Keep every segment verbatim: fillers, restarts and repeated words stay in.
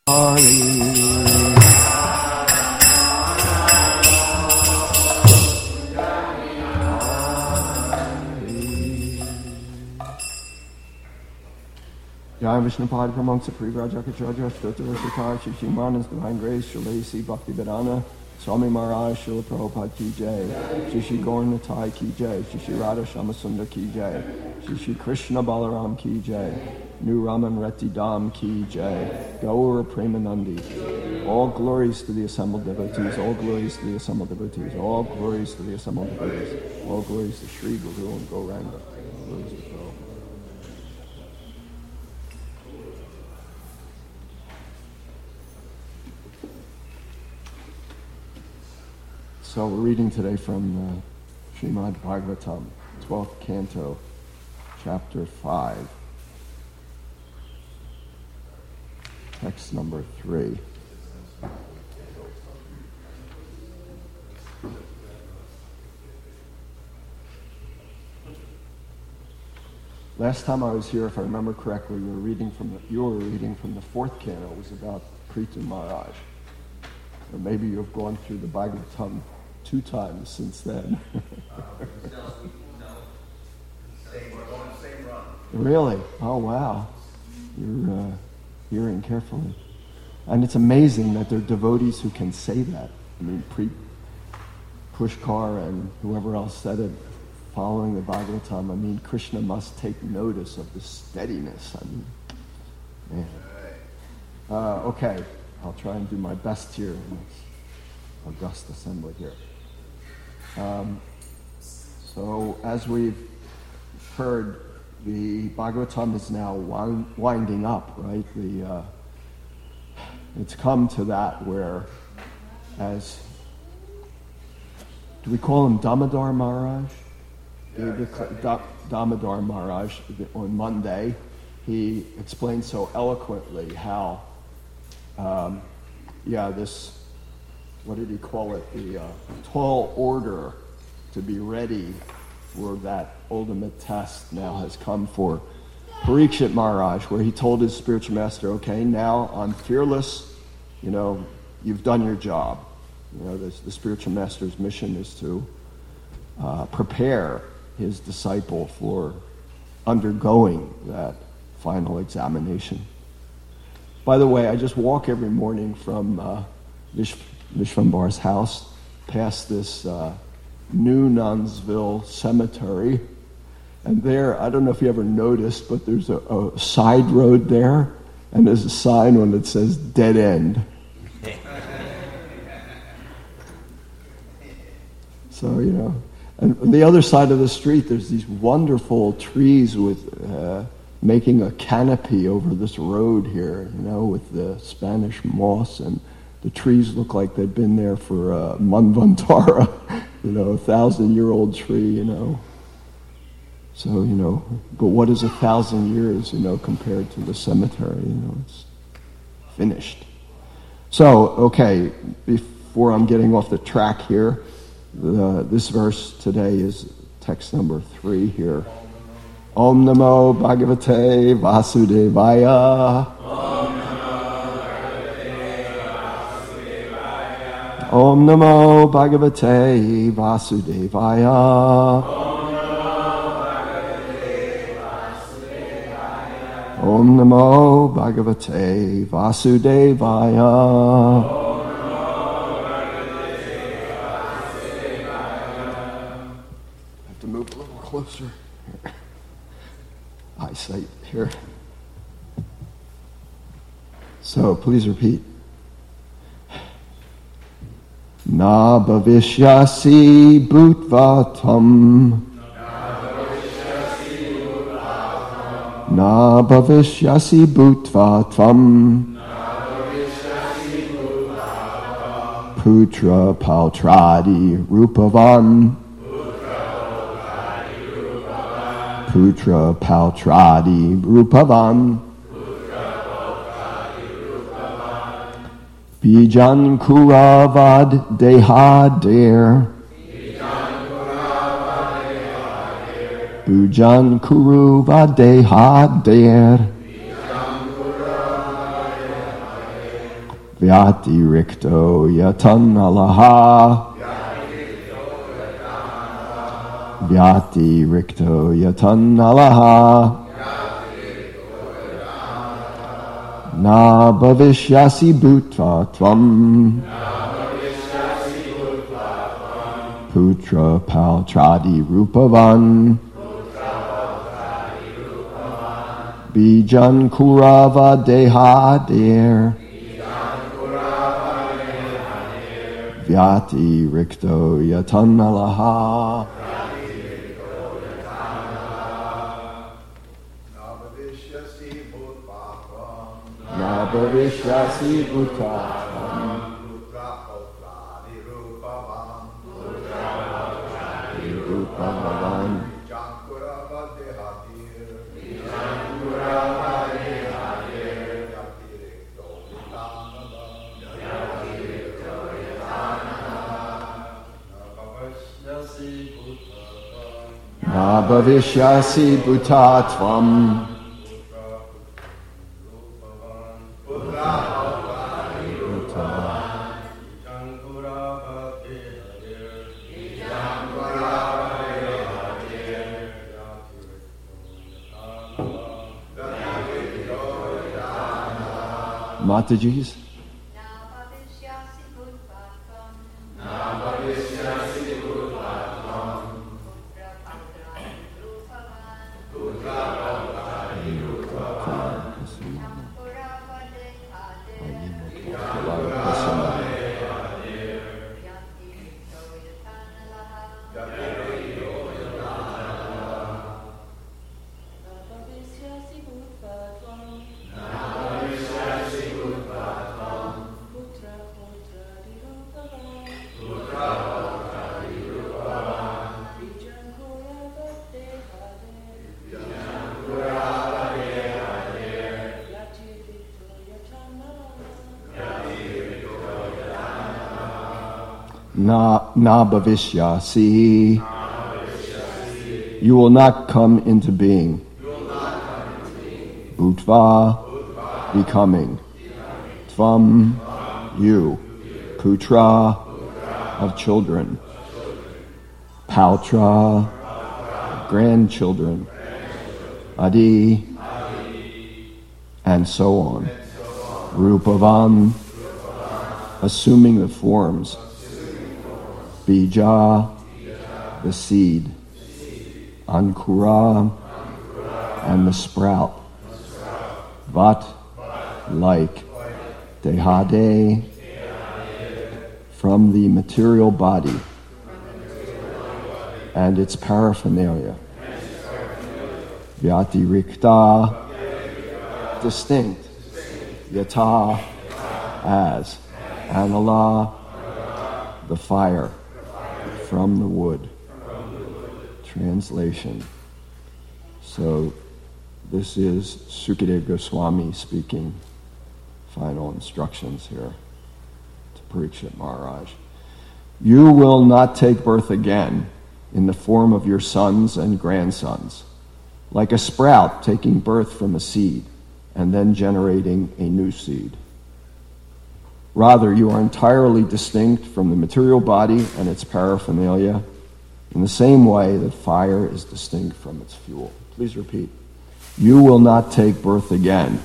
Jai Vishnu Pada Pramangsa Privrajakachaja Stotra Shikar Shishimanas Divine Grace Shalasi Bhakti Vedana Swami Maharaj Srila Prabhupada Ki Jai Shishi Gaur Nitai Ki Jai Shishi Radha Shamasundar Ki Jai Shishi Krishna Balaram Ki Jai New Raman Reti Dham Ki Jai Gaura Premanandi. All glories to the assembled devotees, all glories to the assembled devotees, all glories to the assembled devotees, all glories to Sri Guru and Gauranga. Glories to Prabhupada. So we're reading today from uh, Srimad Bhagavatam, twelfth canto, chapter five, text number three. Last time I was here, if I remember correctly, we were reading from the, you were reading from the fourth canto. It was about Prithu Maharaj. Or maybe you've gone through the Bhagavatam two times since then. Really? Oh, wow. You're uh, hearing carefully. And it's amazing that there are devotees who can say that. I mean, Pre Pushkar and whoever else said it following the Bhagavatam. I mean, Krishna must take notice of the steadiness. I mean, man. Uh, okay, I'll try and do my best here in this august assembly here. Um, so, as we've heard, the Bhagavatam is now wind, winding up, right? The uh, it's come to that where, as do we call him Damodar Maharaj? Yeah, da, Damodar Maharaj on Monday, he explained so eloquently how, um, yeah, this. What did he call it? The uh, tall order to be ready for that ultimate test now has come for Parikshit Maharaj, where he told his spiritual master, okay, now I'm fearless, you know, you've done your job. You know, this, the spiritual master's mission is to uh, prepare his disciple for undergoing that final examination. By the way, I just walk every morning from uh, Vish- Vishwambar's house past this uh, New Nunsville Cemetery. And there, I don't know if you ever noticed, but there's a, a side road there, and there's a sign on it says dead end. So, you know, and on the other side of the street, there's these wonderful trees with uh, making a canopy over this road here, you know, with the Spanish moss, and the trees look like they've been there for uh, Manvantara, you know, a thousand-year-old tree, you know. So, you know, but what is a thousand years, you know, compared to the cemetery, you know, it's finished. So, okay, before I'm getting off the track here, the, this verse today is text number three here. Om Namo Bhagavate Vasudevaya. Om Namo Bhagavate Vasudevaya. Om Namo Bhagavate Vasudevaya. I have to move a little closer. Eyesight here. So please repeat. Na bhavishyasi bhutvatam. Na bhavishyasi bhutvatam. Putra pautradi rupavan. Putra pautradi rupavan. Bijan kuravad dehadir. Bujan kuruvad dehadir. Vyati rikto yatan alaha. Vyati rikto yatan alaha. Na bhavishyasi bhutva tvam. Putra paltradi rupavan. Bijan kurava dehadir. Vyati rikto yatan alaha. Na bhavishyasi bhutva rupavan. Na bhavishyasi bhutatvam. Mataji's. Na, na bhavishyasi. You will not come into being. Bhutva, becoming. Tvam, you. Putra, of children. Pautra, grandchildren. Adi, and so on. Rupavan, assuming the forms. Bija, the seed. Ankura, and the sprout. Vat, like. Dehade, from the material body and its paraphernalia. Vyatirikta, distinct. Yata, as. Anala, the fire. From the wood. Translation. So this is Sukadeva Goswami speaking. Final instructions here to Parikshit Maharaj. You will not take birth again in the form of your sons and grandsons, like a sprout taking birth from a seed and then generating a new seed. Rather, you are entirely distinct from the material body and its paraphernalia in the same way that fire is distinct from its fuel. Please repeat. You will not take birth again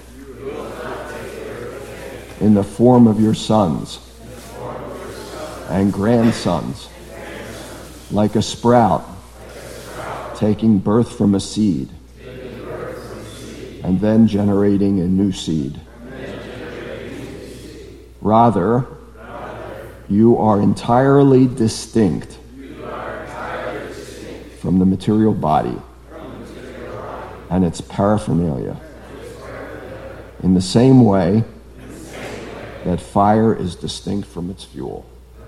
in the form of your sons and grandsons, like a sprout taking birth from a seed and then generating a new seed. Rather, you are entirely distinct from the material body and its paraphernalia in the same way that fire is distinct from its fuel.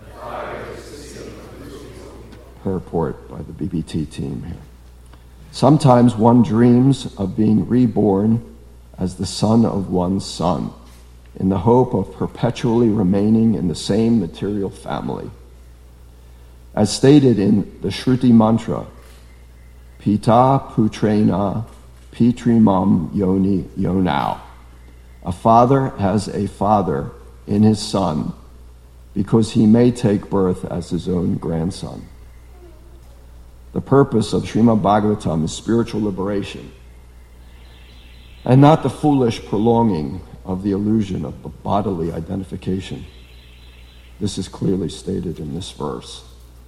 Purport by the B B T team here. Sometimes one dreams of being reborn as the son of one's son, in the hope of perpetually remaining in the same material family. As stated in the Shruti mantra, Pita Putrena Pitrimam Yoni Yonau. A father has a father in his son, because he may take birth as his own grandson. The purpose of Srimad Bhagavatam is spiritual liberation, and not the foolish prolonging of the illusion of bodily identification. This is clearly stated in this verse.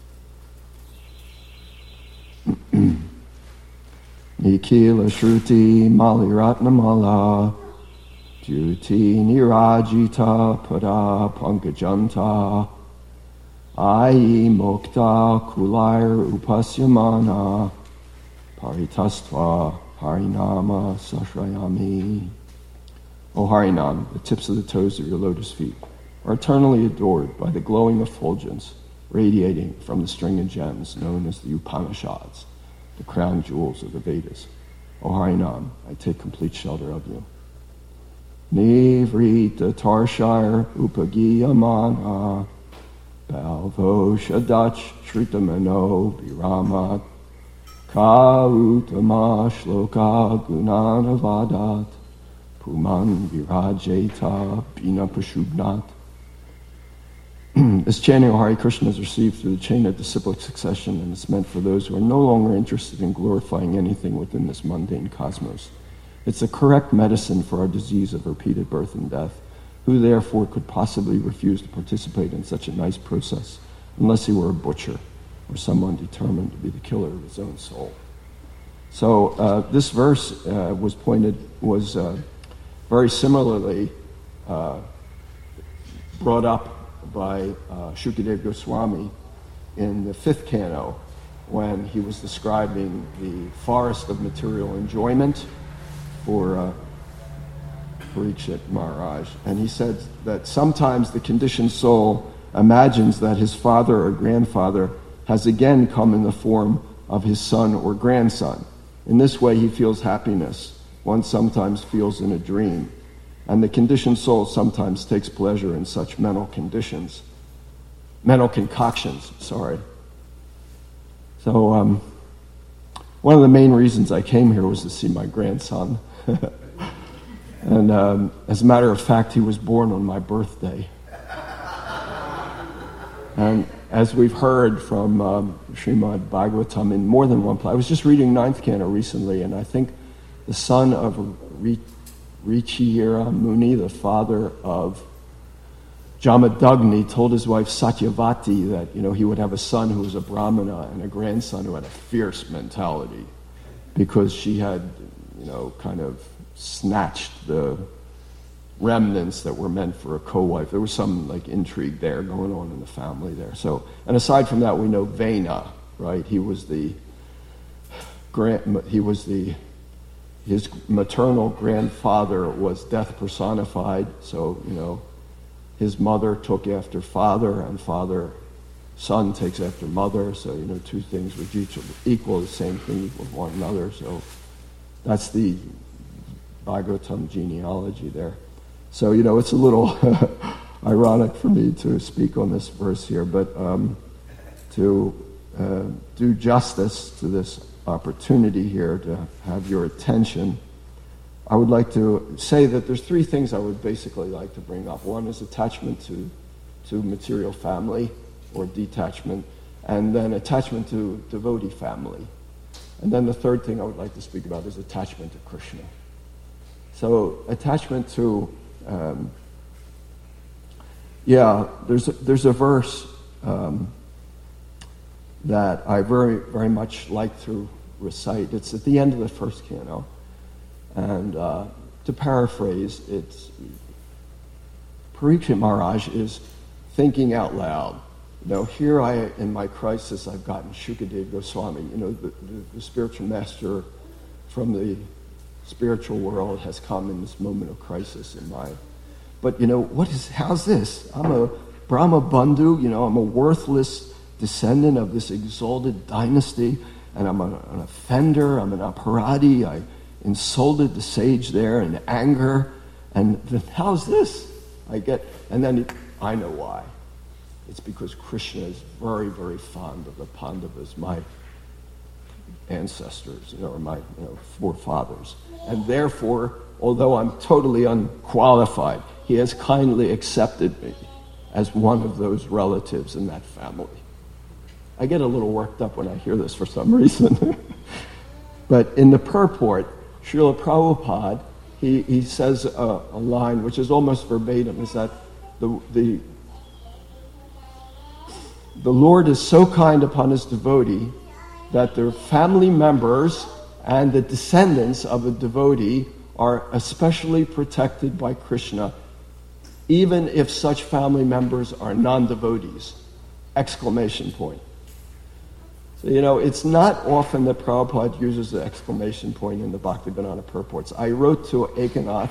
Nikila Shruti Maliratnamala Jyuti Nirajita Pada Pankajanta Ayi Mokta Kulair Upasyamana Paritastva Harinama Sashrayami. O Harinam, the tips of the toes of your lotus feet are eternally adored by the glowing effulgence radiating from the string of gems known as the Upanishads, the crown jewels of the Vedas. O Harinam, I take complete shelter of you. Nivrita Tarshire Upagiyamana Balvo Shadach Shritamano Biramat Ka Utama Shloka Gunanavadat Puman Virajeta Bina Pashubnat. This chanting of Hare Krishna is received through the chain of disciplic succession, and it's meant for those who are no longer interested in glorifying anything within this mundane cosmos. It's the correct medicine for our disease of repeated birth and death. Who therefore could possibly refuse to participate in such a nice process, unless he were a butcher or someone determined to be the killer of his own soul? So uh, this verse uh, was pointed, was uh, very similarly uh, brought up by uh, Shukadeva Goswami in the fifth canto, when he was describing the forest of material enjoyment for uh, Parikshit Maharaj. And he said that sometimes the conditioned soul imagines that his father or grandfather has again come in the form of his son or grandson. In this way he feels happiness one sometimes feels in a dream. And the conditioned soul sometimes takes pleasure in such mental conditions, mental concoctions, sorry. So um, one of the main reasons I came here was to see my grandson. And um, as a matter of fact, he was born on my birthday. And as we've heard from um, Srimad Bhagavatam in more than one place, I was just reading ninth canto recently, and I think the son of Richira Muni, the father of Jamadagni, told his wife Satyavati that, you know, he would have a son who was a Brahmana and a grandson who had a fierce mentality, because she had, you know, kind of snatched the remnants that were meant for a co-wife. There was some like intrigue there going on in the family there. So, and aside from that, we know Vena, right? He was the grand, he was the his maternal grandfather was death personified. So, you know, his mother took after father, and father, son takes after mother. So, you know, two things which each equal the same thing equal one another. So, that's the Bhagavatam genealogy there. So, you know, it's a little ironic for me to speak on this verse here, but um, to uh, do justice to this opportunity here to have your attention, I would like to say that there's three things I would basically like to bring up. One is attachment to, to material family or detachment, and then attachment to devotee family. And then the third thing I would like to speak about is attachment to Krishna. So attachment to, um, yeah, there's a, there's a verse um, that I very, very much like to recite. It's at the end of the first canto. And uh, to paraphrase, it's Parikshit Maharaj is thinking out loud. You know, here I, in my crisis, I've gotten Shukadeva Goswami, you know, the, the, the spiritual master from the spiritual world has come in this moment of crisis in my, but you know, what is, how's this? I'm a Brahma Bandhu, you know, I'm a worthless descendant of this exalted dynasty, and I'm a, an offender, I'm an aparadi, I insulted the sage there in anger, and then how's this? I get, and then it, I know why. It's because Krishna is very, very fond of the Pandavas, my ancestors, you know, or my you know, forefathers. And therefore, although I'm totally unqualified, he has kindly accepted me as one of those relatives in that family. I get a little worked up when I hear this for some reason. But in the purport, Srila Prabhupada, he, he says a, a line which is almost verbatim, is that the, the, the Lord is so kind upon his devotee that their family members and the descendants of a devotee are especially protected by Krishna, even if such family members are non-devotees. Exclamation point. So, you know, it's not often that Prabhupada uses the exclamation point in the Bhaktivedanta purports. I wrote to Ekanath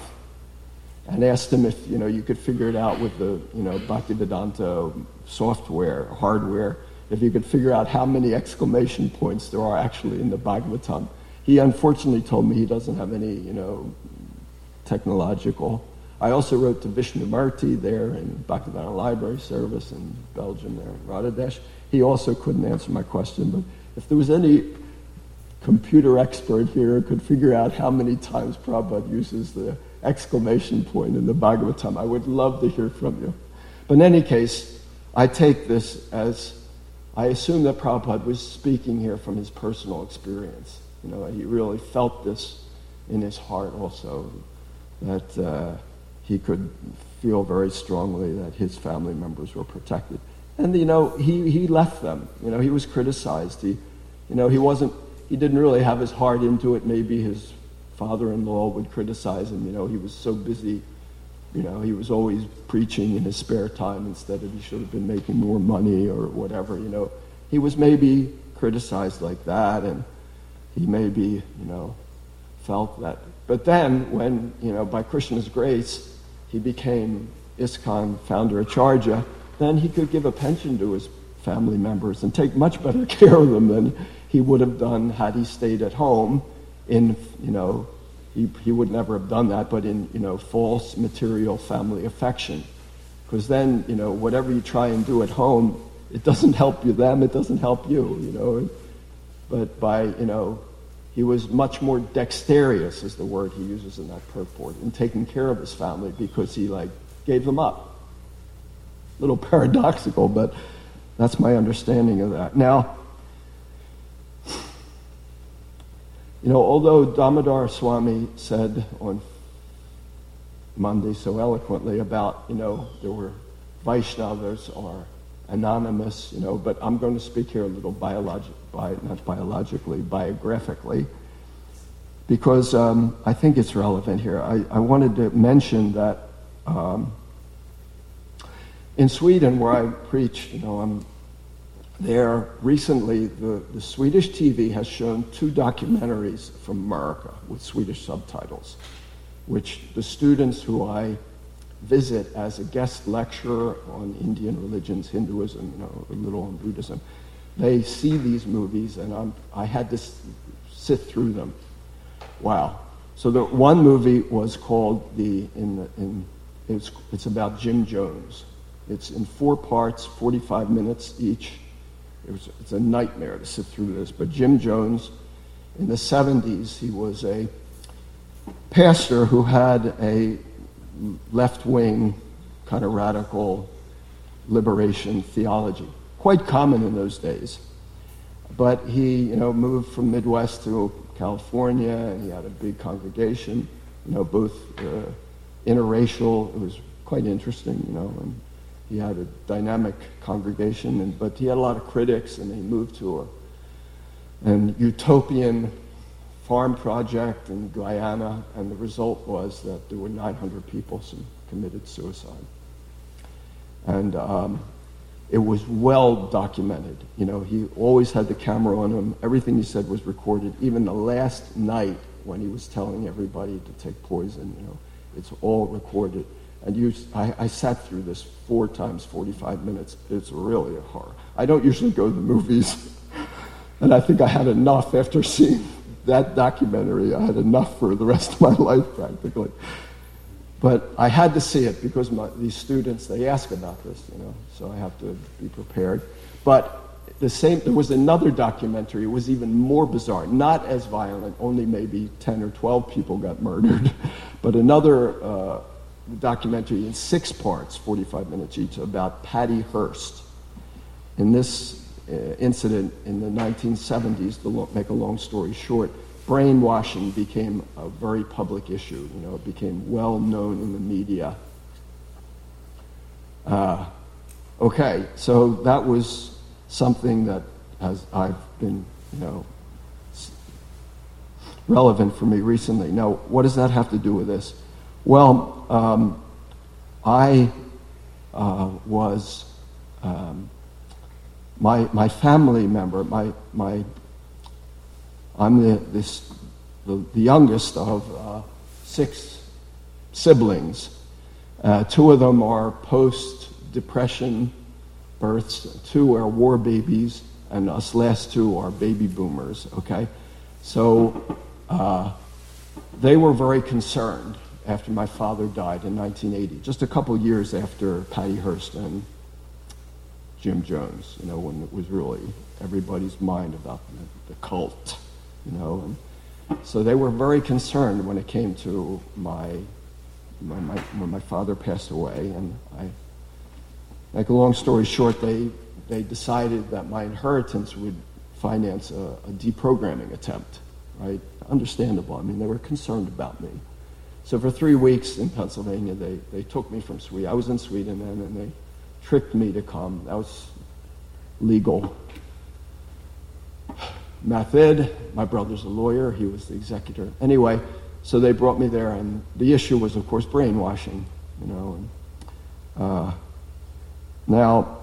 and asked him if, you know, you could figure it out with the, you know, Bhaktivedanta software, hardware, if you could figure out how many exclamation points there are actually in the Bhagavatam. He unfortunately told me he doesn't have any, you know, technological. I also wrote to Vishnu Marti there in Bhaktivedanta Library Service in Belgium there in Radhadesh. He also couldn't answer my question, but if there was any computer expert here who could figure out how many times Prabhupada uses the exclamation point in the Bhagavatam, I would love to hear from you. But in any case, I take this as, I assume that Prabhupada was speaking here from his personal experience. You know, he really felt this in his heart also, that uh, he could feel very strongly that his family members were protected. And, you know, he, he left them. You know, he was criticized. He, you know, he wasn't, he didn't really have his heart into it. Maybe his father-in-law would criticize him. You know, he was so busy. You know, he was always preaching in his spare time instead of he should have been making more money or whatever, you know. He was maybe criticized like that, and he maybe, you know, felt that. But then when, you know, by Krishna's grace, he became ISKCON founder Acharya, then he could give a pension to his family members and take much better care of them than he would have done had he stayed at home in, you know, he, he would never have done that, but in, you know, false material family affection. Because then, you know, whatever you try and do at home, it doesn't help you them, it doesn't help you, you know. But by, you know, he was much more dexterous, is the word he uses in that purport, in taking care of his family because he, like, gave them up. A little paradoxical, but that's my understanding of that. Now, you know, although Damodar Swami said on Monday so eloquently about, you know, there were Vaishnavas are anonymous, you know, but I'm going to speak here a little biologic, bi- not biologically, biographically, because um, I think it's relevant here. I, I wanted to mention that um, in Sweden, where I preach, you know, I'm there recently, the, the Swedish T V has shown two documentaries from America with Swedish subtitles, which the students who I visit as a guest lecturer on Indian religions, Hinduism, you know, a little on Buddhism, they see these movies, and I'm, I had to s- sit through them. Wow. So the one movie was called the, in, the, in it's, it's about Jim Jones. It's in four parts, forty-five minutes each. It was, it's a nightmare to sit through this. But Jim Jones, in the seventies, he was a pastor who had a left-wing, kind of radical liberation theology. Quite common in those days. But he, you know, moved from Midwest to California, and he had a big congregation, you know, both uh, interracial. It was quite interesting, you know, and he had a dynamic congregation, and, but he had a lot of critics, and he moved to a, an utopian farm project in Guyana, and the result was that there were nine hundred people who committed suicide. And um, it was well documented. You know, he always had the camera on him. Everything he said was recorded. Even the last night when he was telling everybody to take poison, you know, it's all recorded. And you, I, I sat through this four times forty-five minutes. It's really a horror. I don't usually go to the movies, and I think I had enough after seeing that documentary. I had enough for the rest of my life, practically. But I had to see it because my, these students, they ask about this, you know, so I have to be prepared. But the same, there was another documentary. It was even more bizarre, not as violent. Only maybe ten or twelve people got murdered, but another. Uh, the documentary in six parts, forty-five minutes each, about Patty Hearst. In this uh, incident in the nineteen seventies, to lo- make a long story short, brainwashing became a very public issue. You know, it became well known in the media. Uh, okay, so that was something that has I've been, you know, relevant for me recently. Now, what does that have to do with this? Well, um, I uh, was um, my my family member. My my I'm the this the, the youngest of uh, six siblings. Uh, two of them are post-depression births. Two are war babies, and us last two are baby boomers. Okay, so uh, they were very concerned after my father died in nineteen eighty, just a couple years after Patty Hearst and Jim Jones. You know, when it was really everybody's mind about the, the cult. You know, and so they were very concerned when it came to my. When my, when my father passed away, and I, make a long story short, they they decided that my inheritance would finance a, a deprogramming attempt, right? Understandable. I mean, they were concerned about me. So for three weeks in Pennsylvania, they, they took me from Sweden. I was in Sweden then, and they tricked me to come. That was legal method. My brother's a lawyer. He was the executor. Anyway, so they brought me there, and the issue was, of course, brainwashing, you know. And, uh, now,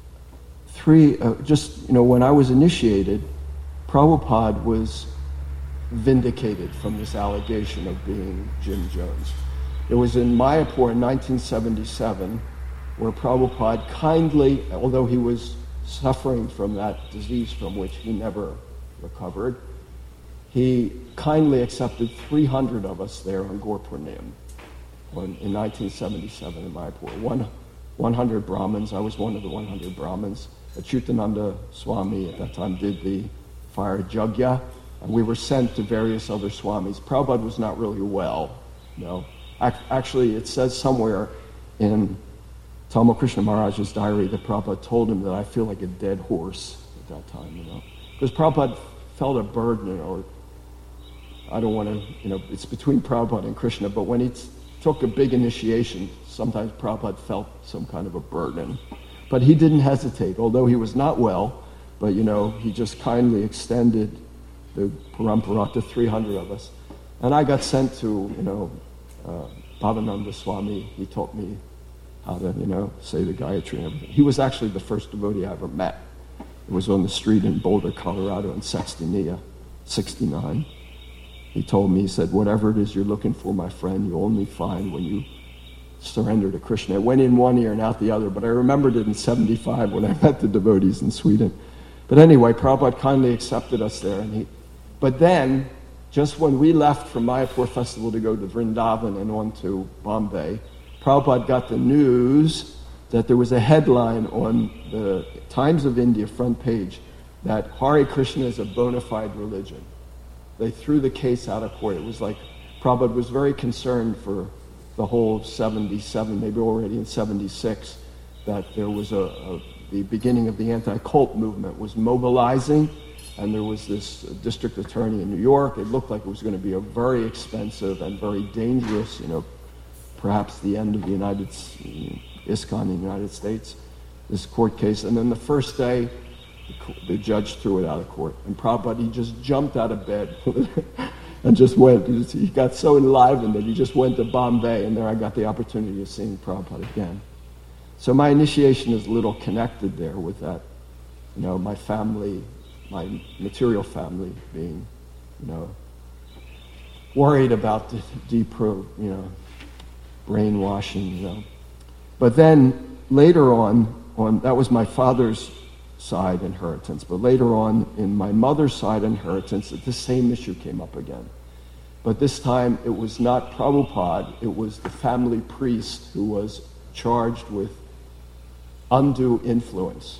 three, uh, just, you know, when I was initiated, Prabhupada was vindicated from this allegation of being Jim Jones. It was in Mayapur in nineteen seventy-seven where Prabhupada kindly, although he was suffering from that disease from which he never recovered, he kindly accepted three hundred of us there on Gurpurnam in nineteen seventy-seven in Mayapur. One, one hundred Brahmins. I was one of the one hundred Brahmins. Achyutananda Swami at that time did the fire yajna, and we were sent to various other swamis. Prabhupada was not really well. You know. Actually, it says somewhere in Tamal Krishna Maharaj's diary that Prabhupada told him that I feel like a dead horse at that time, you know. Because Prabhupada felt a burden, or I don't want to, you know, it's between Prabhupada and Krishna, but when he t- took a big initiation, sometimes Prabhupada felt some kind of a burden. But he didn't hesitate, although he was not well, but, you know, he just kindly extended the parampara to three hundred of us. And I got sent to, you know, uh, Bhavananda Swami. He taught me how to, you know, say the Gayatri and everything. He was actually the first devotee I ever met. It was on the street in Boulder, Colorado in Sextinia, sixty-nine. He told me, he said, whatever it is you're looking for, my friend, you only find when you surrender to Krishna. It went in one ear and out the other, but I remembered it in seventy-five when I met the devotees in Sweden. But anyway, Prabhupada kindly accepted us there. And he, but then, just when we left from Mayapur Festival to go to Vrindavan and on to Bombay, Prabhupada got the news that there was a headline on the Times of India front page that Hare Krishna is a bona fide religion. They threw the case out of court. It was like Prabhupada was very concerned for the whole seventy-seven, maybe already in seventy-six, that there was a, a the beginning of the anti-cult movement was mobilizing, and there was this district attorney in New York. It looked like it was going to be a very expensive and very dangerous, you know, perhaps the end of the United ISKCON in the United States, this court case. And then the first day, the judge threw it out of court. And Prabhupada, he just jumped out of bed and just went. He got so enlivened that he just went to Bombay, and there I got the opportunity of seeing Prabhupada again. So my initiation is a little connected there with that, you know, my family, my material family being, you know, worried about the deep, you know, brainwashing, you know. But then later on, on that was my father's side inheritance. But later on, in my mother's side inheritance, the same issue came up again. But this time, it was not Prabhupada, it was the family priest who was charged with undue influence.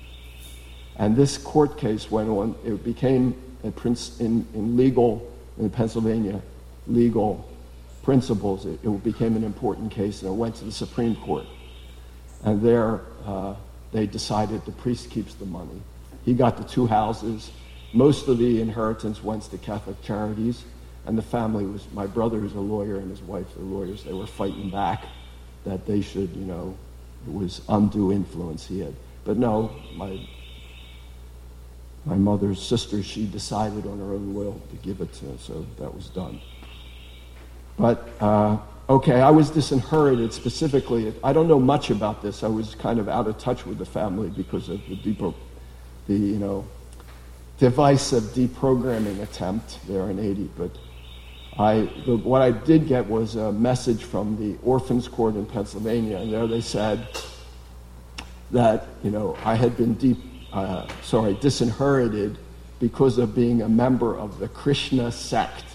And this court case went on. It became a prince in, in legal, in Pennsylvania, legal principles, it, it became an important case, and it went to the Supreme Court. And there, uh, they decided the priest keeps the money. He got the two houses. Most of the inheritance went to Catholic Charities, and the family was, my brother who's a lawyer and his wife are lawyers, they were fighting back that they should, you know, it was undue influence he had. But no, my my mother's sister, she decided on her own will to give it to him, so that was done. But, uh, okay, I was disinherited specifically. I don't know much about this. I was kind of out of touch with the family because of the, depro- the you know, divisive deprogramming attempt there in eighty. But I, the, what I did get was a message from the Orphans Court in Pennsylvania, and there they said that, you know, I had been deep, uh, sorry, disinherited because of being a member of the Krishna sect.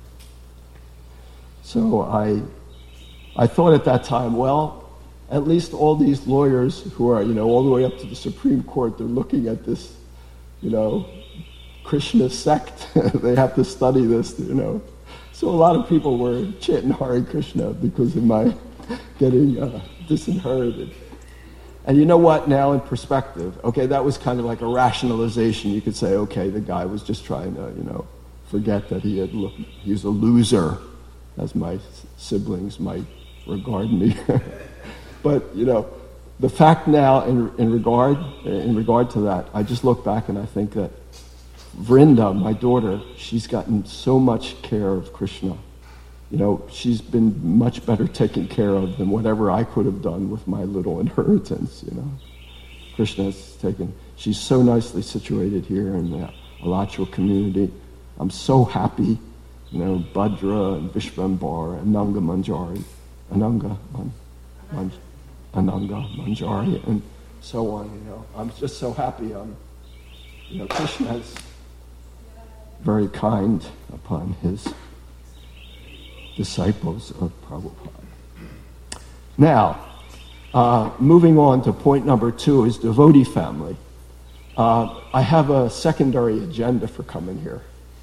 So I, I thought at that time, well, at least all these lawyers who are, you know, all the way up to the Supreme Court, they're looking at this, you know, Krishna sect. They have to study this, you know. So a lot of people were chanting Hare Krishna because of my getting uh, disinherited. And you know what, now in perspective, okay, that was kind of like a rationalization. You could say, okay, the guy was just trying to, you know, forget that he had looked, he was a loser, as my siblings might regard me. But, you know, the fact now in, in regard in regard to that, I just look back and I think that Vrinda, my daughter, she's gotten so much care of Krishna. You know, she's been much better taken care of than whatever I could have done with my little inheritance, you know. Krishna's taken, she's so nicely situated here in the Alachua community. I'm so happy, you know, Bhadra and Vishvambar, Ananga Manjari, Ananga, Man, Man, Ananga Manjari, and so on, you know. I'm just so happy. Um, you know, Krishna's very kind upon his disciples of Prabhupada. Now, uh, moving on to point number two is devotee family. Uh, I have a secondary agenda for coming here.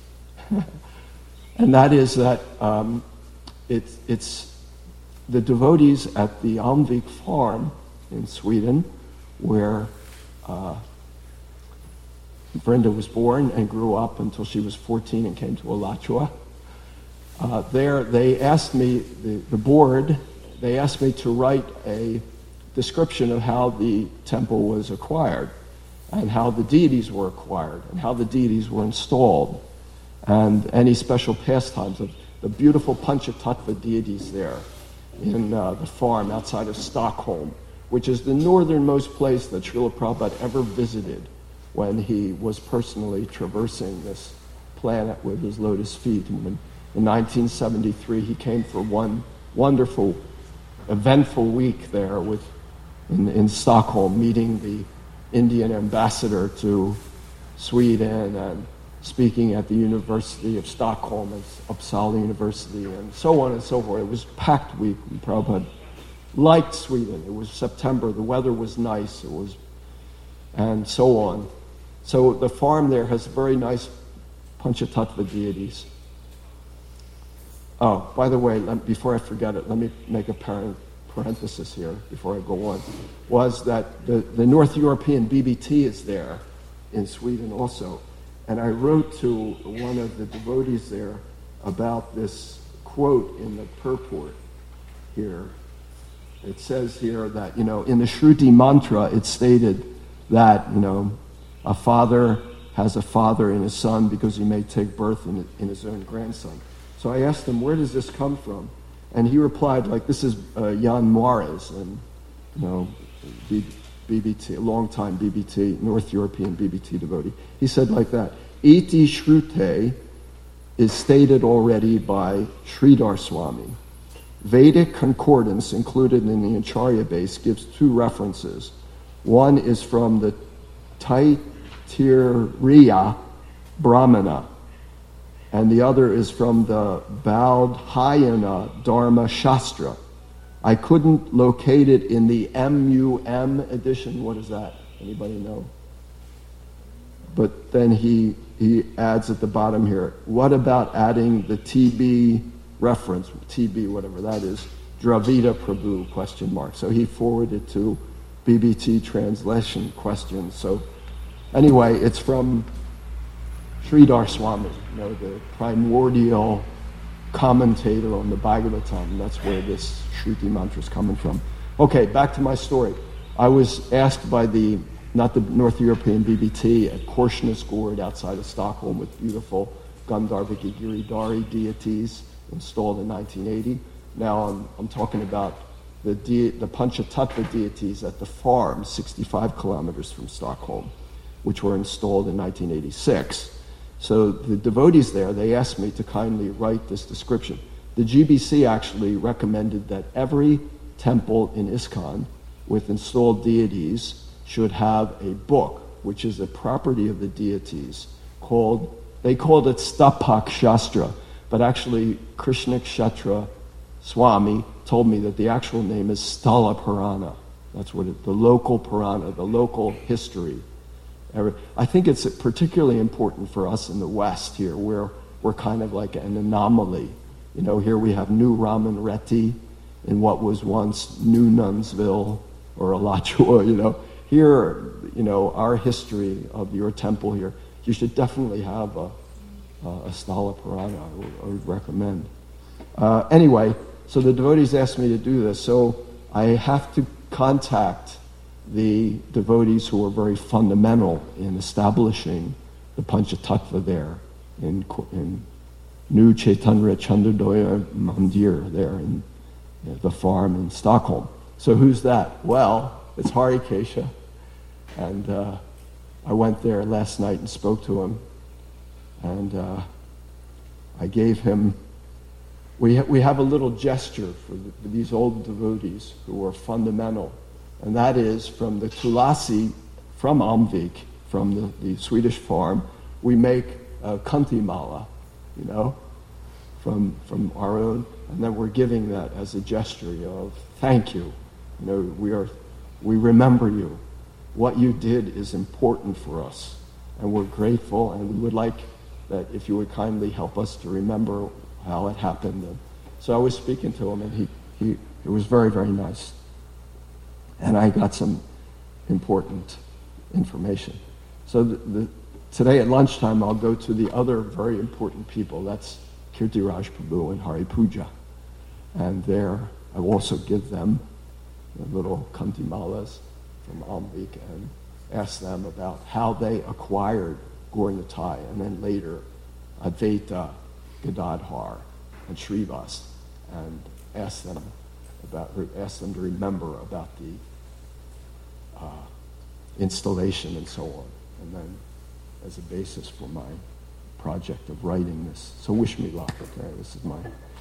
And that is that um, it's, it's the devotees at the Almvik farm in Sweden, where uh, Brenda was born and grew up until she was fourteen and came to Alachua. Uh, there, they asked me, the, the board, they asked me to write a description of how the temple was acquired, and how the deities were acquired, and how the deities were installed, and any special pastimes of the beautiful Panchatattva deities there in uh, the farm outside of Stockholm, which is the northernmost place that Srila Prabhupada ever visited when he was personally traversing this planet with his lotus feet. And when, in nineteen seventy-three, he came for one wonderful, eventful week there with in, in Stockholm, meeting the Indian ambassador to Sweden and speaking at the University of Stockholm and Uppsala University and so on and so forth. It was a packed week. And Prabhupada liked Sweden. It was September. The weather was nice. It was, and so on. So the farm there has very nice Panchatattva deities. Oh, by the way, let, before I forget it, let me make a parent parenthesis here before I go on, was that the, the North European B B T is there in Sweden also. And I wrote to one of the devotees there about this quote in the purport here. It says here that, you know, in the Shruti mantra, it's stated that, you know, a father has a father in his son because he may take birth in, in his own grandson. So I asked him, where does this come from? And he replied, like, this is uh, Jan Juarez, and, you know, B- BBT, a long-time B B T, North European B B T devotee. He said like that, Iti Shrute is stated already by Sridhar Swami. Vedic concordance included in the Acharya base gives two references. One is from the Taittiriya Brahmana, and the other is from the Baudhayana Dharma Shastra. I couldn't locate it in the M U M edition. What is that? Anybody know? But then he he adds at the bottom here, what about adding the T B reference, T B, whatever that is, Dravida Prabhu, question mark. So he forwarded to B B T translation questions. So anyway, it's from Sridhar Swami, you know, the primordial commentator on the Bhagavatam. That's where this Shruti mantra is coming from. Okay, back to my story. I was asked by the, not the North European B B T, at Korsnäsgård outside of Stockholm with beautiful Gandharvika Giridhari deities installed in nineteen eighty. Now I'm, I'm talking about the, de- the Panchatattva deities at the farm, sixty-five kilometers from Stockholm, which were installed in nineteen eighty-six. So the devotees there, they asked me to kindly write this description. The G B C actually recommended that every temple in ISKCON with installed deities should have a book, which is a property of the deities, called, they called it Stapak Shastra, but actually Krishna Kshetra Swami told me that the actual name is Sthala Purana. That's what it, the local Purana, the local history. I think it's particularly important for us in the West here, where we're kind of like an anomaly. You know, here we have New Raman Reti in what was once New Nunsville or Alachua, you know. Here, you know, our history of your temple here, you should definitely have a, a Sthala Purana, I would, I would recommend. Uh, anyway, so the devotees asked me to do this, so I have to contact the devotees who are very fundamental in establishing the Panchatattva there in, in New Chaitanya Chandradoya Mandir there in you know, the farm in Stockholm. So who's that? Well, it's Hari Kesha. And uh, I went there last night and spoke to him. And uh, I gave him, we, ha- we have a little gesture for the, these old devotees who are fundamental. And that is from the Tulasi, from Almvik, from the, the Swedish farm, we make a Kantimala, you know, from from our own, and then we're giving that as a gesture of thank you. You know, we are, we remember you. What you did is important for us, and we're grateful, and we would like that if you would kindly help us to remember how it happened. And so I was speaking to him, and he, he it was very, very nice. And I got some important information. So the, the, today at lunchtime, I'll go to the other very important people. That's Kirtiraj Prabhu and Hari Puja. And there, I will also give them the little Kantimalas from Almvik and ask them about how they acquired Gaur Nitai, and then later Advaita, Gadadhar, and Srivas, and ask them about, ask them to remember about the Uh, installation and so on, and then as a basis for my project of writing this. So wish me luck, okay? This is my...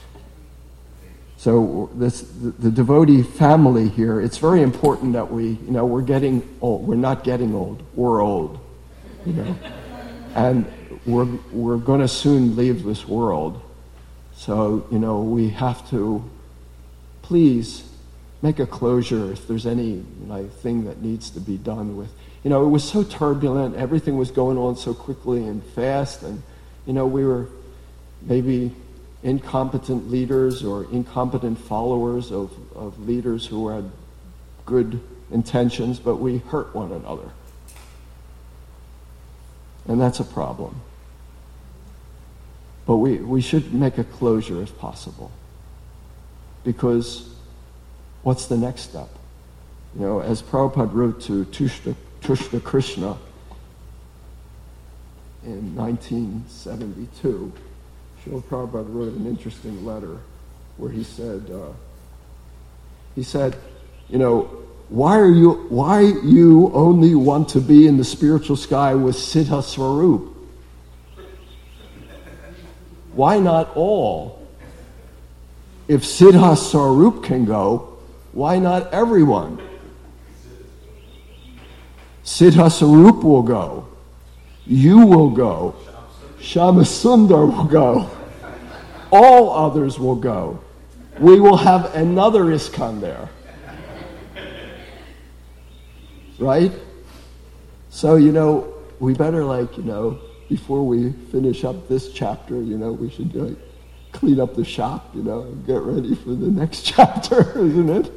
So this the, the devotee family here, it's very important that we, you know, we're getting old. We're not getting old. We're old, you know. And we're, we're going to soon leave this world. So, you know, we have to please make a closure if there's any like thing that needs to be done with. You know, it was so turbulent. Everything was going on so quickly and fast. And, you know, we were maybe incompetent leaders or incompetent followers of, of leaders who had good intentions, but we hurt one another. And that's a problem. But we, we should make a closure if possible. Because what's the next step? You know, as Prabhupada wrote to Tushta, Tushta Krishna in nineteen seventy-two, Srila Prabhupada wrote an interesting letter where he said, uh, he said, you know, why are you, why you only want to be in the spiritual sky with Siddha Swarup? Why not all? If Siddha Swarup can go, why not everyone? Siddha Swarup will go. You will go. Shamasundar will go. All others will go. We will have another ISKCON there. Right? So, you know, we better like, you know, before we finish up this chapter, you know, we should like clean up the shop, you know, and get ready for the next chapter, isn't it?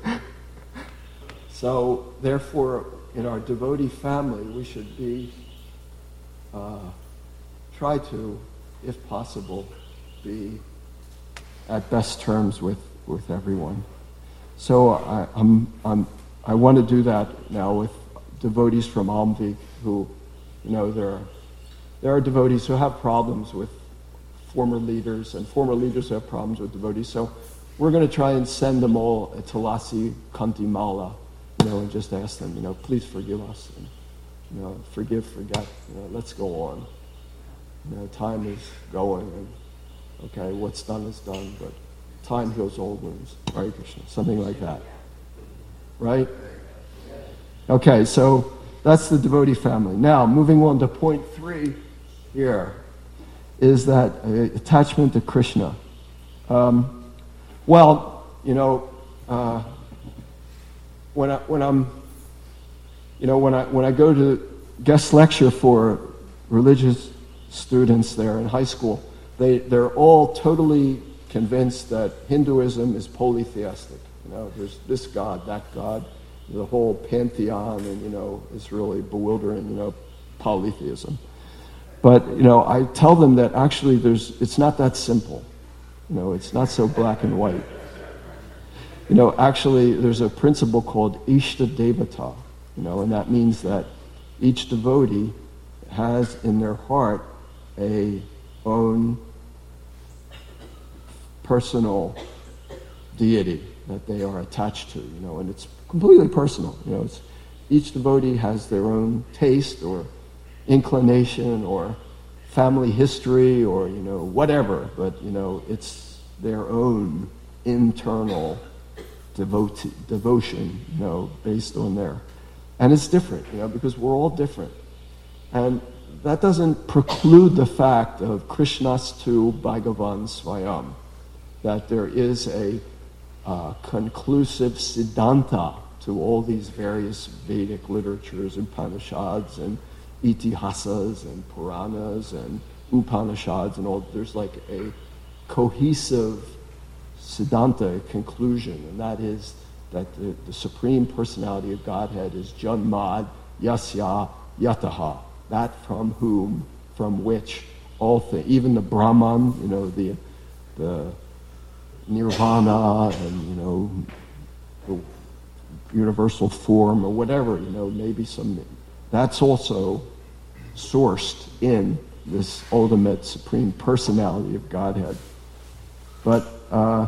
So, therefore, in our devotee family, we should be, uh, try to, if possible, be at best terms with, with everyone. So I, I'm, I'm, I want to do that now with devotees from Almvik who, you know, there are, there are devotees who have problems with former leaders, and former leaders who have problems with devotees. So we're going to try and send them all a Tulasi Kanti Mala, you know, and just ask them, you know, please forgive us, and, you know, forgive, forget, you know, let's go on. You know, time is going, and okay, what's done is done, but time heals all wounds. Hare Krishna, something like that. Right? Okay, so that's the devotee family. Now, moving on to point three here, is that uh, attachment to Krishna. Um, well, you know, uh, when I when I'm, you know, when I when I go to guest lecture for religious students there in high school, they they're all totally convinced that Hinduism is polytheistic. You know, there's this God, that God, the whole pantheon, and you know, it's really bewildering. You know, polytheism. But, you know, I tell them that actually there's, it's not that simple. You know, it's not so black and white. You know, actually there's a principle called Ishta Devata, you know, and that means that each devotee has in their heart a own personal deity that they are attached to, you know, and it's completely personal. You know, it's, each devotee has their own taste or inclination or family history or, you know, whatever, but, you know, it's their own internal devotee, devotion, you know, based on their, and it's different, you know, because we're all different. And that doesn't preclude the fact of Krishnastu Bhagavan Swayam, that there is a uh, conclusive siddhanta to all these various Vedic literatures, Upanishads, and Itihasas and Puranas and Upanishads and all. There's like a cohesive siddhanta, conclusion, and that is that the, the Supreme Personality of Godhead is Janmad Yasya Yataha, that from whom, from which all things, even the Brahman, you know, the the Nirvana, and, you know, the universal form or whatever, you know, maybe some, that's also sourced in this ultimate Supreme Personality of Godhead. But, uh,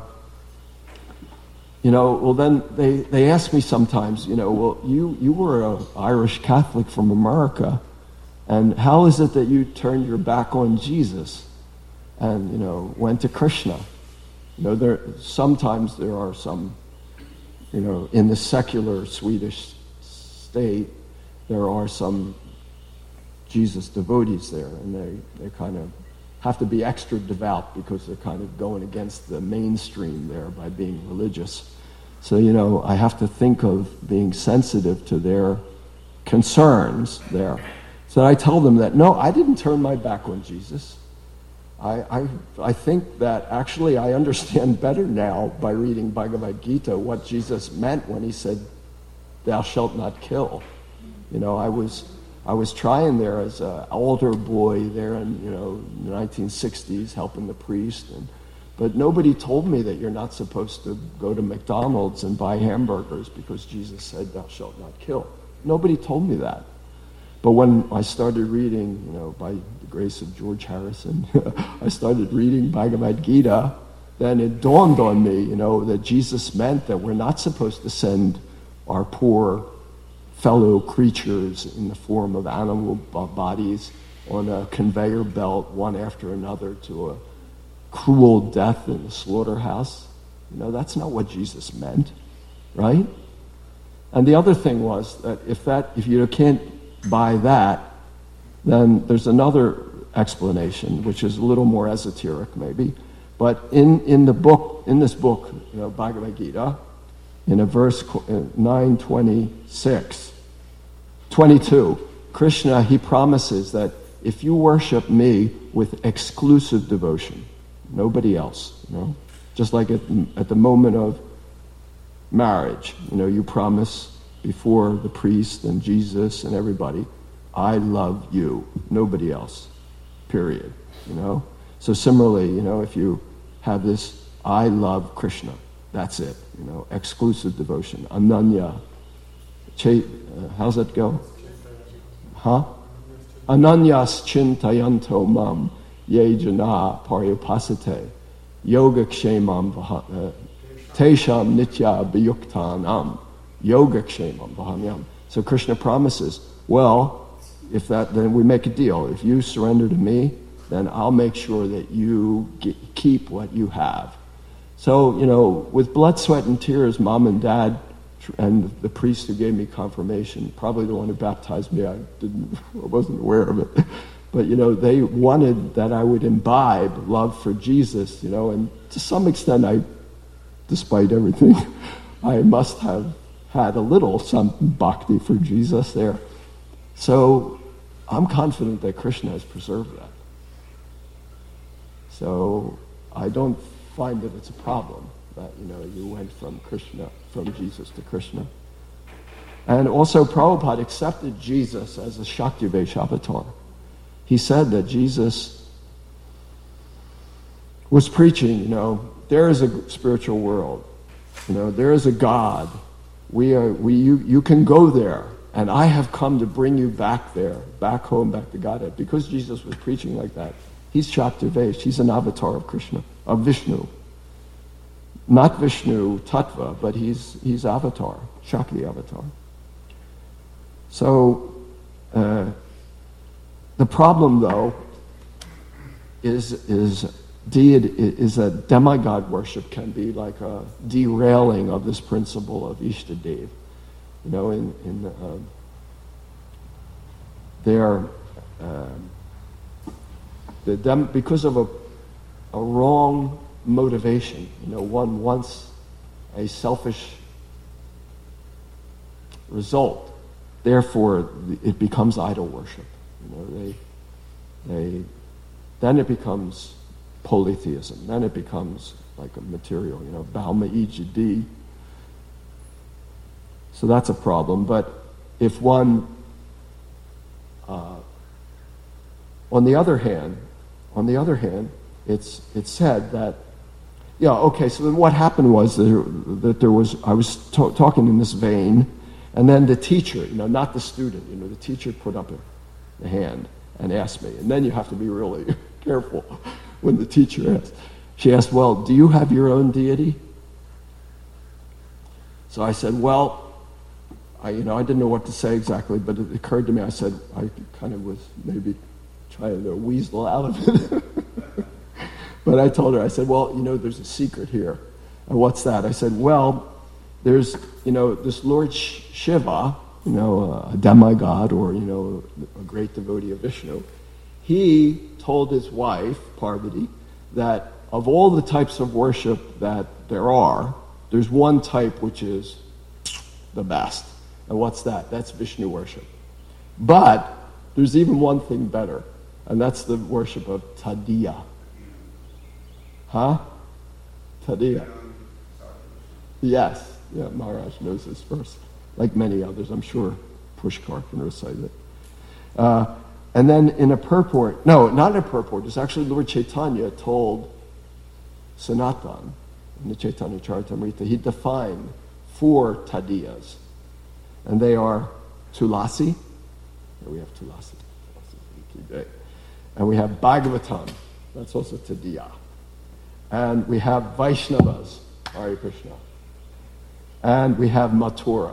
you know, well then they, they ask me sometimes, you know, well, you, you were an Irish Catholic from America, and how is it that you turned your back on Jesus and, you know, went to Krishna? You know, there sometimes there are some, you know, in the secular Swedish state, there are some Jesus devotees there, and they, they kind of have to be extra devout because they're kind of going against the mainstream there by being religious. So, you know, I have to think of being sensitive to their concerns there. So I tell them that, no, I didn't turn my back on Jesus. I, I, I think that actually I understand better now by reading Bhagavad Gita what Jesus meant when he said, thou shalt not kill. You know, I was I was trying there as an older boy there in, you know, the nineteen sixties, helping the priest, and but nobody told me that you're not supposed to go to McDonald's and buy hamburgers because Jesus said, thou shalt not kill. Nobody told me that. But when I started reading, you know, by the grace of George Harrison, I started reading Bhagavad Gita, then it dawned on me, you know, that Jesus meant that we're not supposed to send our poor fellow creatures in the form of animal bodies on a conveyor belt, one after another, to a cruel death in the slaughterhouse. You know, that's not what Jesus meant, right? And the other thing was that if that, if you can't buy that, then there's another explanation, which is a little more esoteric maybe. But in, in the book, in this book, you know, Bhagavad Gita, in a verse nine twenty-six, twenty-two, Krishna, he promises that if you worship me with exclusive devotion, nobody else, you know. Just like at, at the moment of marriage, you know, you promise before the priest and Jesus and everybody, I love you, nobody else, period, you know. So similarly, you know, if you have this, I love Krishna, that's it, you know, exclusive devotion, ananya. Che, uh, how's that go? Huh? Ananyas chintayanto mam ye jana paryupasate yoga kshemam tesham nitya biyuktanam yoga kshemam vahanyam. So Krishna promises, well, if that, then we make a deal. If you surrender to me, then I'll make sure that you get, keep what you have. So, you know, with blood, sweat, and tears, mom and dad and the priest who gave me confirmation, probably the one who baptized me, I didn't, I wasn't aware of it. But, you know, they wanted that I would imbibe love for Jesus, you know, and to some extent, I, despite everything, I must have had a little some bhakti for Jesus there. So I'm confident that Krishna has preserved that. So I don't find that it's a problem that, you know, you went from Krishna, from Jesus to Krishna. And also Prabhupada accepted Jesus as a Shakti-Vesh avatar. He said that Jesus was preaching, you know, there is a spiritual world. You know, there is a God. We are, we, you, you can go there. And I have come to bring you back there, back home, back to Godhead. Because Jesus was preaching like that, he's Shakti-Vesh. He's an avatar of Krishna, of Vishnu. Not Vishnu Tattva, but he's he's avatar, Shakti avatar. So uh, the problem, though, is is deity, is that demigod worship can be like a derailing of this principle of Ishtadev. You know, in in uh, their um, the dem, because of a a wrong motivation. You know, one wants a selfish result. Therefore, it becomes idol worship. You know, they, they, then it becomes polytheism. Then it becomes like a material. You know, Bauma Ijidi. So that's a problem. But if one, uh, on the other hand, on the other hand, it's it's said that. Yeah, okay, so then what happened was there, that there was, I was to- talking in this vein, and then the teacher, you know, not the student, you know, the teacher put up a, a hand and asked me, and then you have to be really careful when the teacher asked. She asked, well, do you have your own deity? So I said, well, I, you know, I didn't know what to say exactly, but it occurred to me, I said, I kind of was maybe trying to weasel out of it. But I told her, I said, well, you know, there's a secret here. And what's that? I said, well, there's, you know, this Lord Shiva, you know, a demigod or, you know, a great devotee of Vishnu. He told his wife, Parvati, that of all the types of worship that there are, there's one type which is the best. And what's that? That's Vishnu worship. But there's even one thing better, and that's the worship of Tadiya. Huh? Tadiya. Yes. Yeah, Maharaj knows this verse. Like many others, I'm sure Pushkar can recite it. Uh, and then in a purport, no, not in a purport, it's actually Lord Chaitanya told Sanatan in the Chaitanya Charitamrita, he defined four Tadiyas. And they are Tulasi. Here we have Tulasi. And we have Bhagavatam. That's also Tadiya. And we have Vaishnavas, Hare Krishna. And we have Mathura.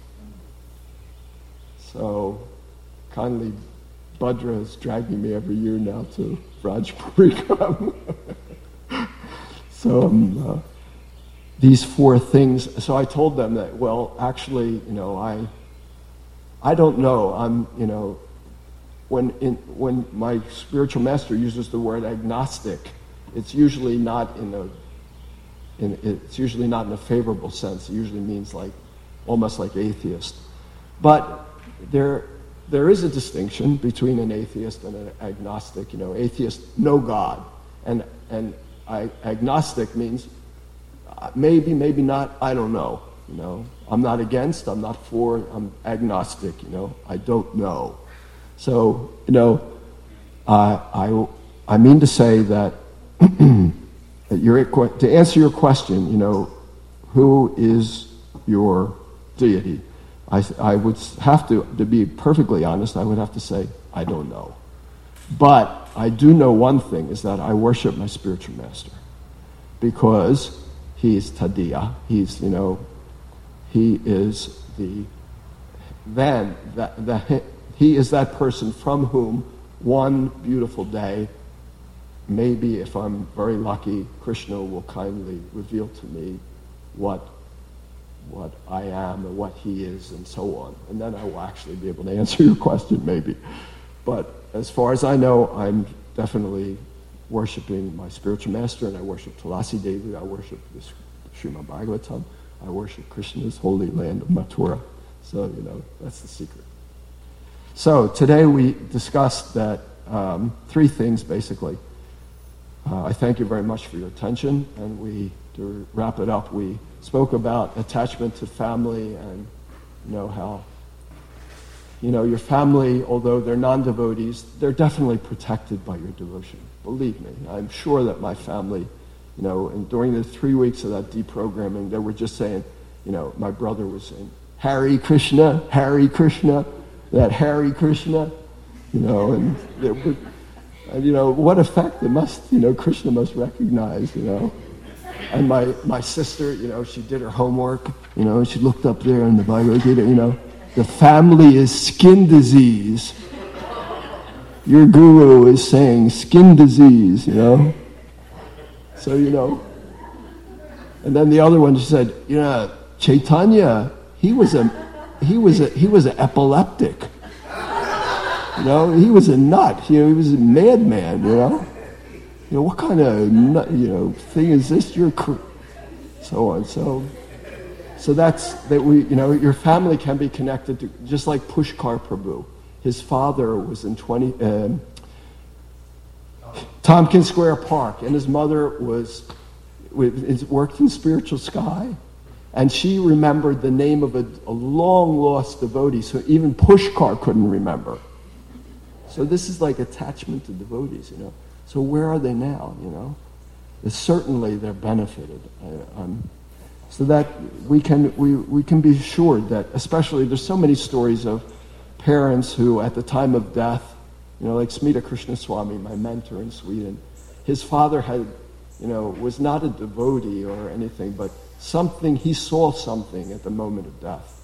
So, kindly, Bhadra is dragging me every year now to Vrajparikram. so, um, uh, these four things, so I told them that, well, actually, you know, I I don't know, I'm, you know, when in, when my spiritual master uses the word agnostic, it's usually not in a, in, it's usually not in a favorable sense. It usually means like, almost like atheist. But there, there is a distinction between an atheist and an agnostic. You know, atheist, no God, and and I, agnostic means uh, maybe, maybe not, I don't know, you know. I'm not against, I'm not for, I'm agnostic, you know. I don't know. So, you know, uh, I, I mean to say that, that you're, to answer your question, you know, who is your deity? I, I would have to, to be perfectly honest, I would have to say, I don't know. But I do know one thing, is that I worship my spiritual master. Because he is Tadiya, he's, you know, he is the, then, that, that, he is that person from whom one beautiful day, maybe if I'm very lucky, Krishna will kindly reveal to me what what I am and what he is and so on. And then I will actually be able to answer your question, maybe. But as far as I know, I'm definitely worshiping my spiritual master, and I worship Tulasi Devi, I worship the Srimad Bhagavatam, I worship Krishna's holy land of Mathura. So, you know, that's the secret. So today we discussed that um, three things, basically. Uh, I thank you very much for your attention, and we, to wrap it up, we spoke about attachment to family and, you know, how, you know, your family, although they're non-devotees, they're definitely protected by your devotion. Believe me, I'm sure that my family, you know, and during the three weeks of that deprogramming, they were just saying, you know, my brother was saying, Hare Krishna, Hare Krishna, that Hare Krishna, you know, and they were, and, you know, what effect it must, you know, Krishna must recognize, you know. And my, my sister, you know, she did her homework, you know, she looked up there in the Bhagavad Gita, you know, the family is skin disease. Your guru is saying skin disease, you know. So, you know. And then the other one, she said, you know, Chaitanya, he was a, he was a, he was an epileptic. You know, he was a nut. You know, he was a madman, you know. You know, what kind of nut, you know, thing is this? You're cr-, so on. So, so that's that we, you know, your family can be connected to, just like Pushkar Prabhu. His father was in twenty um, Tompkins Square Park, and his mother was worked in Spiritual Sky, and she remembered the name of a, a long lost devotee, so even Pushkar couldn't remember. So this is like attachment to devotees, you know. So where are they now, you know? It's certainly they're benefited. I, um, so that we can we, we can be assured that, especially there's so many stories of parents who at the time of death, you know, like Smita Krishnaswamy, my mentor in Sweden, his father had, you know, was not a devotee or anything, but something, he saw something at the moment of death.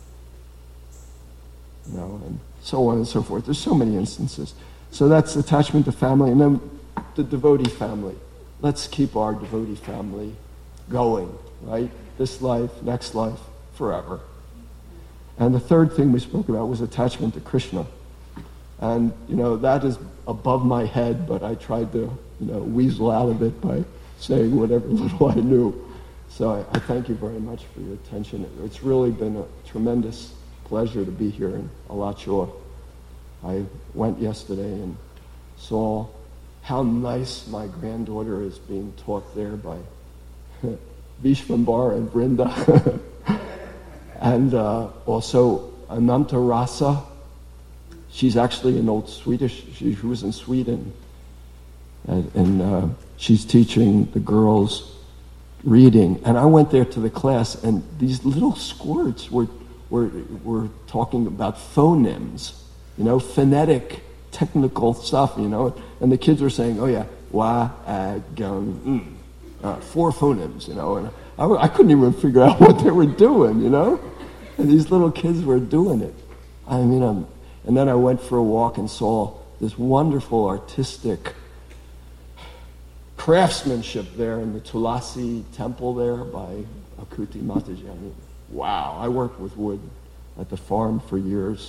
You know, and so on and so forth. There's so many instances. So that's attachment to family. And then the devotee family. Let's keep our devotee family going, right? This life, next life, forever. And the third thing we spoke about was attachment to Krishna. And, you know, that is above my head, but I tried to, you know, weasel out of it by saying whatever little I knew. So I, I thank you very much for your attention. It's really been a tremendous pleasure to be here in Alachua. I went yesterday and saw how nice my granddaughter is being taught there by Vishvambar and Brinda. And uh, also Ananta Rasa. She's actually an old Swedish, she, she was in Sweden. And, and uh, she's teaching the girls reading. And I went there to the class, and these little squirts were, were, were talking about phonemes, you know, phonetic, technical stuff, you know. And the kids were saying, oh yeah, wa, a, gung, mm. Uh, four phonemes, you know. And I, I couldn't even figure out what they were doing, you know. And these little kids were doing it. I mean, um, and then I went for a walk and saw this wonderful artistic craftsmanship there in the Tulasi temple there by Akuti Mataji. I mean, wow, I worked with wood at the farm for years,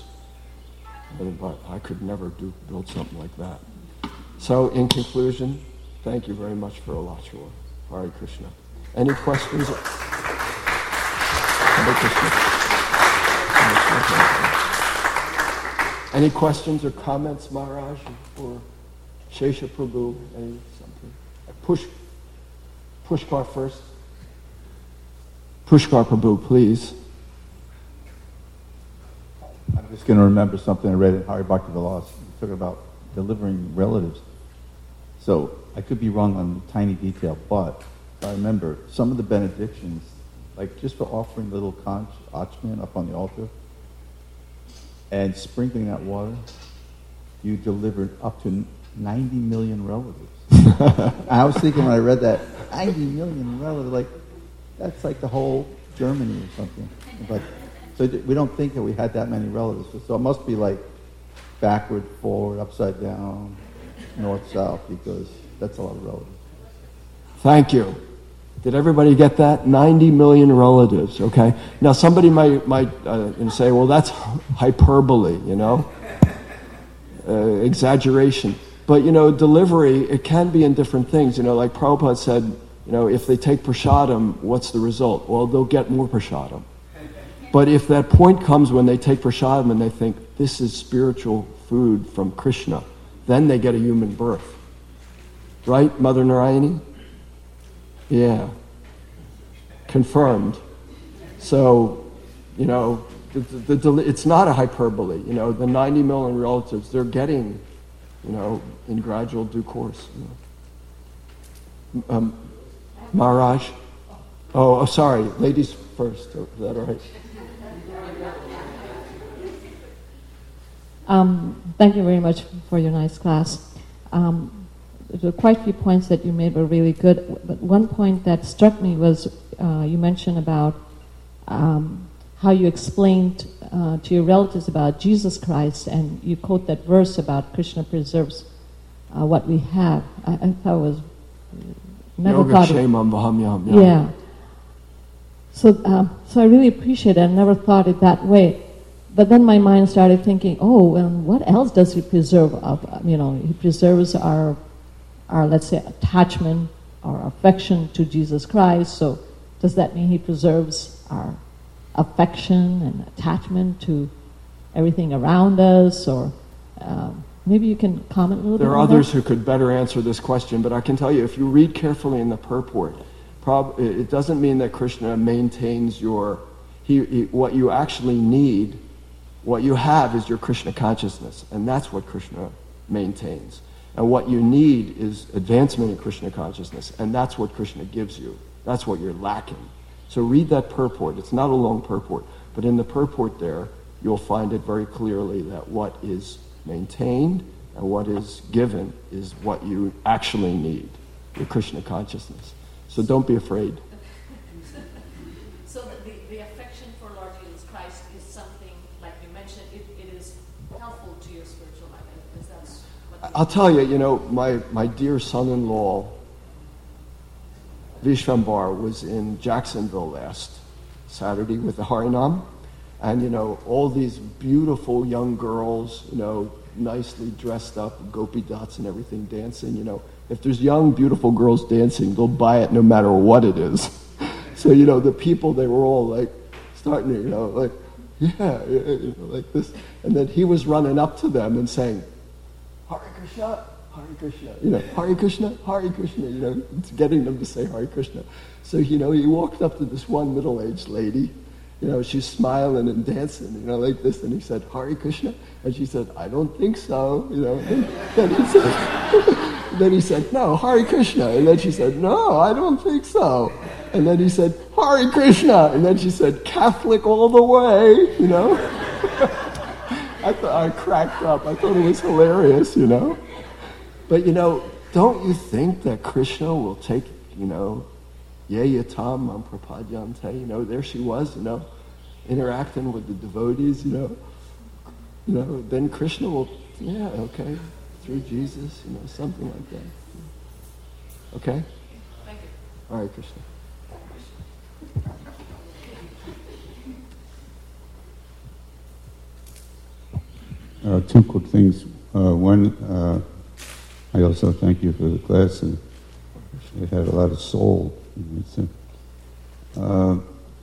but I could never do build something like that. So in conclusion, thank you very much for Alachua. Hare Krishna. Any questions? Hare Krishna. Any questions or comments, Maharaj, or Shesha Prabhu? Any something? Push. Pushkar first. Pushkar Prabhu, please. I'm just going to remember something I read in Hari Bhakti Vilas. It's talking about delivering relatives. So I could be wrong on the tiny detail, but I remember some of the benedictions, like just for offering little conch, achman up on the altar and sprinkling that water, you delivered up to ninety million relatives. I was thinking when I read that, ninety million relatives, like, that's like the whole Germany or something. But so we don't think that we had that many relatives. So it must be like backward, forward, upside down, north, south, because that's a lot of relatives. Thank you. Did everybody get that? ninety million relatives, okay? Now somebody might might uh, say, well, that's hyperbole, you know? Uh, exaggeration. But, you know, delivery, it can be in different things. You know, like Prabhupada said, you know, if they take prasadam, what's the result? Well, they'll get more prasadam. But if that point comes when they take prasadam and they think, this is spiritual food from Krishna, then they get a human birth. Right, Mother Narayani? Yeah. Confirmed. So, you know, the, the, the, it's not a hyperbole. You know, the ninety million relatives, they're getting, you know, in gradual due course. You know. um, Maharaj? Oh, oh, sorry. Ladies first. Is that all right? Um, thank you very much for your nice class. Um, there were quite a few points that you made were really good, but one point that struck me was uh, you mentioned about um, how you explained uh, to your relatives about Jesus Christ, and you quote that verse about Krishna preserves uh, what we have. I, I thought it was never Yoga thought Shemam Vahamyam. yeah. yeah. So, um, so I really appreciate it. I never thought it that way. But then my mind started thinking, oh, and what else does he preserve? Of, you know, he preserves our, our, let's say, attachment or affection to Jesus Christ. So does that mean he preserves our affection and attachment to everything around us? Or um, maybe you can comment a little bit on that? There are others who could better answer this question, but I can tell you, if you read carefully in the purport, prob- it doesn't mean that Krishna maintains your, he, he, what you actually need. What you have is your Krishna consciousness, and that's what Krishna maintains. And what you need is advancement in Krishna consciousness, and that's what Krishna gives you. That's what you're lacking. So read that purport. It's not a long purport, but in the purport there, you'll find it very clearly that what is maintained and what is given is what you actually need, your Krishna consciousness. So don't be afraid. So the, the affection for Lord Jesus Christ is something, like you mentioned, it, it is helpful to your spiritual life. Because that's what I'll tell you, you know, my, my dear son-in-law, Vishvambar, was in Jacksonville last Saturday with the Harinam. And, you know, all these beautiful young girls, you know, nicely dressed up, gopi dots and everything, dancing, you know. If there's young, beautiful girls dancing, they'll buy it no matter what it is. So, you know, the people, they were all like, starting to, you know, like, yeah, you know, like this. And then he was running up to them and saying, Hare Krishna, Hare Krishna, you know, Hare Krishna, Hare Krishna, you know, getting them to say Hare Krishna. So, you know, he walked up to this one middle-aged lady, you know, she's smiling and dancing, you know, like this, and he said, Hare Krishna? And she said, I don't think so, you know. And then he said, then he said, no, Hare Krishna. And then she said, no, I don't think so. And then he said, Hare Krishna. And then she said, Catholic all the way, you know. I thought I cracked up. I thought it was hilarious, you know. But, you know, don't you think that Krishna will take, you know, Ye yatam am prapadyante, you know, there she was, you know, interacting with the devotees, you know. You know, then Krishna will, yeah, okay, through Jesus, you know, something like that. Okay? Thank you. All right, Krishna. Uh, two quick things. Uh, one, uh, I also thank you for the class, and it had a lot of soul. Uh,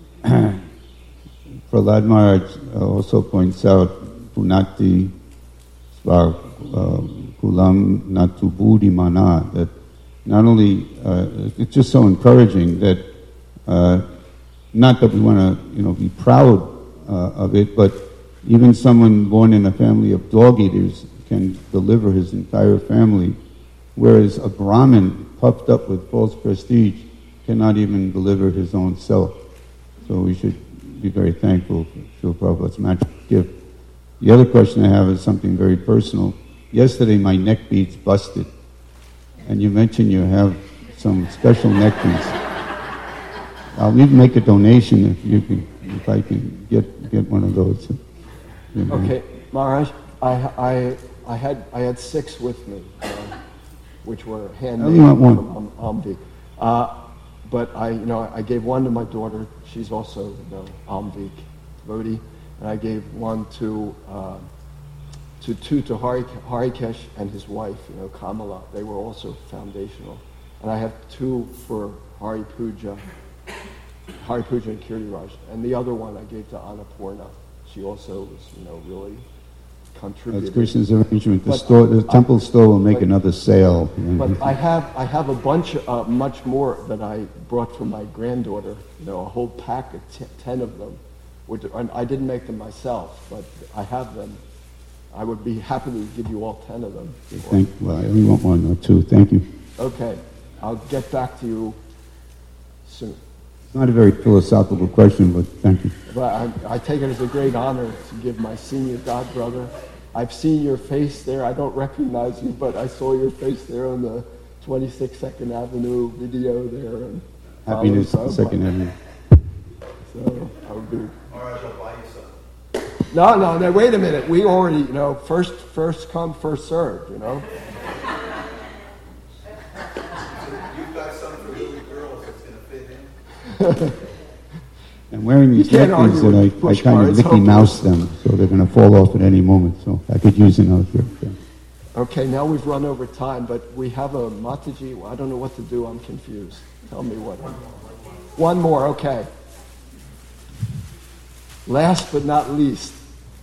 Prahlad Maharaj also points out Punati Svar Kulam Natu Buddhi Mana, that not only, uh, it's just so encouraging that, uh, not that we want to, you know, be proud uh, of it, but even someone born in a family of dog eaters can deliver his entire family, whereas a Brahmin puffed up with false prestige cannot even deliver his own self. So we should be very thankful for Srila Prabhupada's magic gift. The other question I have is something very personal. Yesterday my neck beads busted, and you mentioned you have some special neck beads. I'll even make a donation if you can, if I can get get one of those. You know. Okay, Maharaj, I, I, I had I had six with me, uh, which were handmade I only want one. from um, Amvik. Uh, but I, you know, I gave one to my daughter. She's also, you know, Amvik devotee, and I gave one to uh, to two to Hari, Harikesh and his wife, you know, Kamala. They were also foundational, and I have two for Hari Puja, Hari Puja and Kirti Raj, and the other one I gave to Annapurna. She also was, you know, really contributed. That's Krishna's arrangement. The, But store, the I- temple store will make but- another sale. But I have I have a bunch, uh, much more that I brought from my granddaughter. You know, a whole pack of t- ten of them. Which, and I didn't make them myself, but I have them. I would be happy to give you all ten of them. Thank, well, I only want one or two. Thank you. Okay, I'll get back to you soon. It's not a very philosophical question, but thank you. But I, I take it as a great honor to give my senior godbrother. I've seen your face there. I don't recognize you, but I saw your face there on the twenty-sixth Second Avenue video there. And Happiness, following Second Prabhupada. Avenue. So I would be. No, no, no. Wait a minute. We already, you know, first, first come, first served. You know. You've got something for little girls that's going to fit in. I'm wearing these You can't neck beads argue and I, with I push kind of cards, Mickey hopefully. Mouse them, so they're going to fall off at any moment. So I could use another pair. Yeah. Okay, now we've run over time, but we have a Mataji. I don't know what to do. I'm confused. Tell me what. One more. Okay. Last but not least.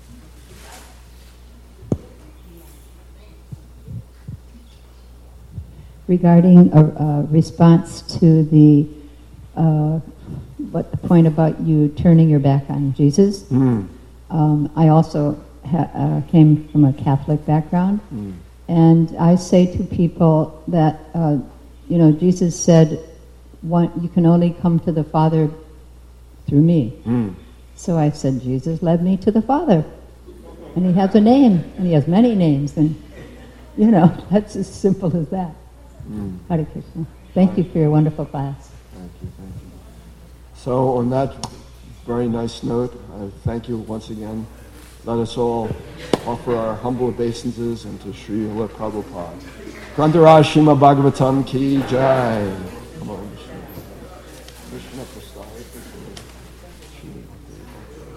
Regarding a, a response to the uh, what the point about you turning your back on Jesus. Mm. Um, I also ha- uh, came from a Catholic background, Mm. and I say to people that uh, you know Jesus said, one, "You can only come to the Father through me." Mm. So I said, Jesus led me to the Father, and He has a name, and He has many names, and you know that's as simple as that. Mm. Hare Krishna. Thank you for your wonderful class. Thank you, thank you. So on that very nice note, I thank you once again. Let us all offer our humble obeisances and to Srila Prabhupada. Grantaraj Srimad Bhagavatam Ki Jai. Come on, Krishna. Krishna Prasad.